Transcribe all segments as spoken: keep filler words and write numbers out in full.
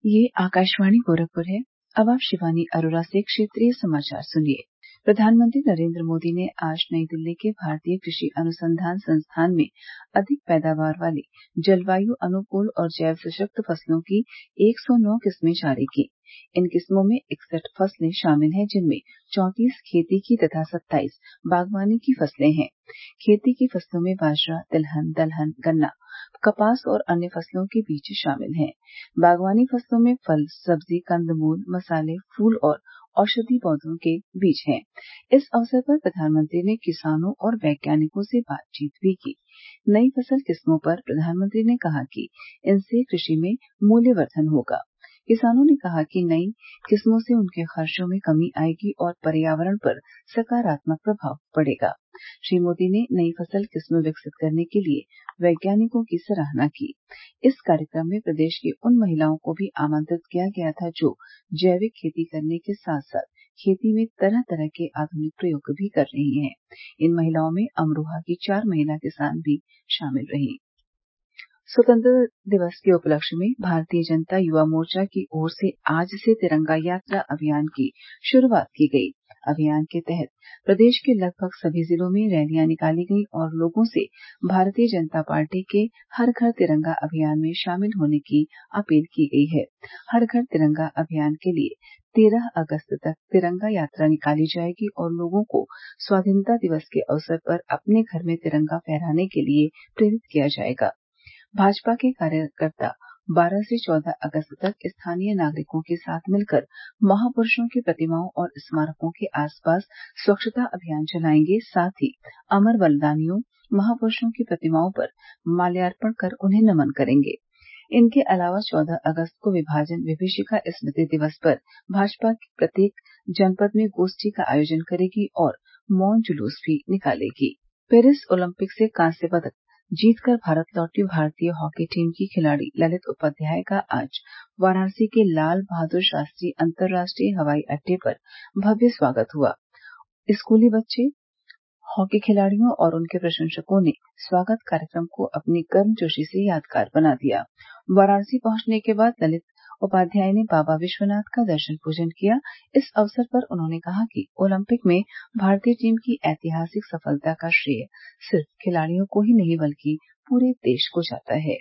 ये आकाशवाणी गोरखपुर है। अब आप शिवानी अरोरा से क्षेत्रीय समाचार सुनिए। प्रधानमंत्री नरेंद्र मोदी ने आज नई दिल्ली के भारतीय कृषि अनुसंधान संस्थान में अधिक पैदावार वाली जलवायु अनुकूल और जैव सशक्त फसलों की एक सौ नौ किस्में जारी की। इन किस्मों में इकसठ फसलें शामिल हैं, जिनमें चौंतीस खेती की तथा सत्ताईस बागवानी की फसलें हैं। खेती की फसलों में बाजरा, तिलहन, दलहन, गन्ना, कपास और अन्य फसलों के बीज शामिल हैं। बागवानी फसलों में फल, सब्जी, कंदमूल, मसाले, फूल और औषधि पौधों के बीज हैं। इस अवसर पर प्रधानमंत्री ने किसानों और वैज्ञानिकों से बातचीत भी की। नई फसल किस्मों पर प्रधानमंत्री ने कहा कि इनसे कृषि में मूल्यवर्धन होगा। किसानों ने कहा कि नई किस्मों से उनके खर्चों में कमी आएगी और पर्यावरण पर सकारात्मक प्रभाव पड़ेगा। श्री मोदी ने नई फसल किस्म विकसित करने के लिए वैज्ञानिकों की सराहना की। इस कार्यक्रम में प्रदेश की उन महिलाओं को भी आमंत्रित किया गया था जो जैविक खेती करने के साथ साथ खेती में तरह तरह के आधुनिक प्रयोग भी कर रही हैं। इन महिलाओं में अमरोहा की चार महिला किसान भी शामिल रहीं। स्वतंत्रता दिवस के उपलक्ष्य में भारतीय जनता युवा मोर्चा की ओर से आज से तिरंगा यात्रा अभियान की शुरुआत की गई। अभियान के तहत प्रदेश के लगभग सभी जिलों में रैलियां निकाली गईं और लोगों से भारतीय जनता पार्टी के हर घर तिरंगा अभियान में शामिल होने की अपील की गई है। हर घर तिरंगा अभियान के लिए तेरह अगस्त तक तिरंगा यात्रा निकाली जाएगी और लोगों को स्वाधीनता दिवस के अवसर पर अपने घर में तिरंगा फहराने के लिए प्रेरित किया जाएगा। भाजपा के कार्यकर्ता बारह से चौदह अगस्त तक स्थानीय नागरिकों के साथ मिलकर महापुरुषों की प्रतिमाओं और स्मारकों के आसपास स्वच्छता अभियान चलाएंगे। साथ ही अमर बलिदानियों महापुरुषों की प्रतिमाओं पर माल्यार्पण कर उन्हें नमन करेंगे। इनके अलावा चौदह अगस्त को विभाजन विभीषिका स्मृति दिवस पर भाजपा प्रत्येक जनपद में गोष्ठी का आयोजन करेगी और मौन जुलूस भी निकालेगी। पेरिस ओलंपिक से कांस्य पदक जीतकर भारत लौटी भारतीय हॉकी टीम की खिलाड़ी ललित उपाध्याय का आज वाराणसी के लाल बहादुर शास्त्री अंतर्राष्ट्रीय हवाई अड्डे पर भव्य स्वागत हुआ। स्कूली बच्चे, हॉकी खिलाड़ियों और उनके प्रशंसकों ने स्वागत कार्यक्रम को अपनी गर्मजोशी से यादगार बना दिया। वाराणसी पहुंचने के बाद ललित उपाध्याय ने बाबा विश्वनाथ का दर्शन पूजन किया। इस अवसर पर उन्होंने कहा कि ओलंपिक में भारतीय टीम की ऐतिहासिक सफलता का श्रेय सिर्फ खिलाड़ियों को ही नहीं बल्कि पूरे देश को जाता है।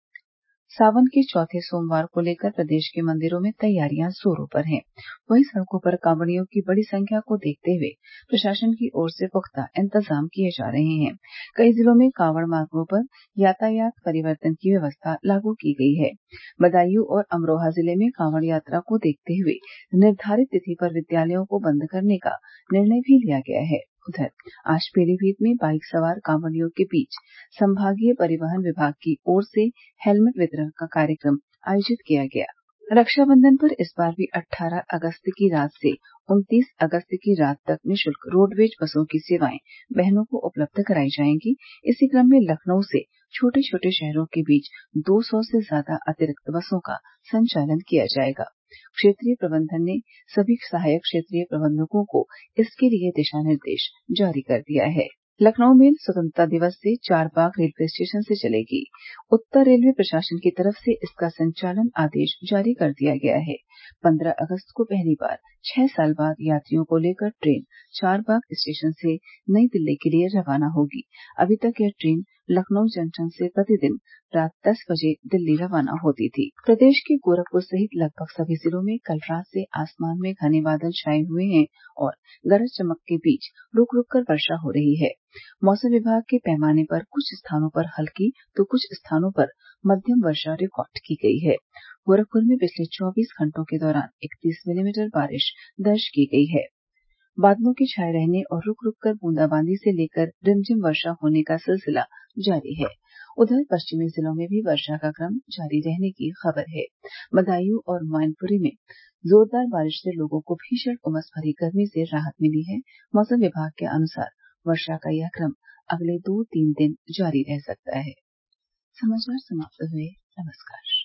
सावन के चौथे सोमवार को लेकर प्रदेश के मंदिरों में तैयारियां जोरों पर हैं। वहीं सड़कों पर कांवड़ियों की बड़ी संख्या को देखते हुए प्रशासन की ओर से पुख्ता इंतजाम किए जा रहे हैं। कई जिलों में कांवड़ मार्गों पर यातायात परिवर्तन की व्यवस्था लागू की गई है। बदायूं और अमरोहा जिले में कांवड़ यात्रा को देखते हुए निर्धारित तिथि पर विद्यालयों को बंद करने का निर्णय भी लिया गया है। उधर आज पीलीभीत में बाइक सवार कांवड़ियों के बीच संभागीय परिवहन विभाग की ओर से हेलमेट वितरण का कार्यक्रम आयोजित किया गया। रक्षाबंधन पर इस बार भी अठारह अगस्त की रात से उनतीस अगस्त की रात तक निःशुल्क रोडवेज बसों की सेवाएं बहनों को उपलब्ध कराई जाएंगी। इसी क्रम में लखनऊ से छोटे छोटे शहरों के बीच दो सौ से ज्यादा अतिरिक्त बसों का संचालन किया जाएगा। क्षेत्रीय प्रबंधन ने सभी सहायक क्षेत्रीय प्रबंधकों को इसके लिए दिशा निर्देश जारी कर दिया है। लखनऊ मेल स्वतंत्रता दिवस से चारबाग रेलवे स्टेशन से चलेगी। उत्तर रेलवे प्रशासन की तरफ से इसका संचालन आदेश जारी कर दिया गया है। पंद्रह अगस्त को पहली बार छह साल बाद यात्रियों को लेकर ट्रेन चारबाग स्टेशन से नई दिल्ली के लिए रवाना होगी। अभी तक यह ट्रेन लखनऊ जंक्शन से प्रतिदिन रात दस बजे दिल्ली रवाना होती थी। प्रदेश के गोरखपुर सहित लगभग सभी जिलों में कल रात से आसमान में घने बादल छाए हुए हैं और गरज चमक के बीच रुक रुक कर वर्षा हो रही है। मौसम विभाग के पैमाने पर कुछ स्थानों पर हल्की तो कुछ स्थानों पर मध्यम वर्षा रिकॉर्ड की गई है। गोरखपुर में पिछले चौबीस घंटों के दौरान इकतीस मिलीमीटर बारिश दर्ज की गई है। बादलों के छाए रहने और रुक रुक कर बूंदाबांदी से लेकर रिमझिम वर्षा होने का सिलसिला जारी है। उधर पश्चिमी जिलों में भी वर्षा का क्रम जारी रहने की खबर है। बदायूं और मैनपुरी में जोरदार बारिश से लोगों को भीषण उमस भरी गर्मी से राहत मिली है। मौसम विभाग के अनुसार वर्षा का यह क्रम अगले दो तीन दिन जारी रह सकता है। समाचार समाप्त हुए। नमस्कार।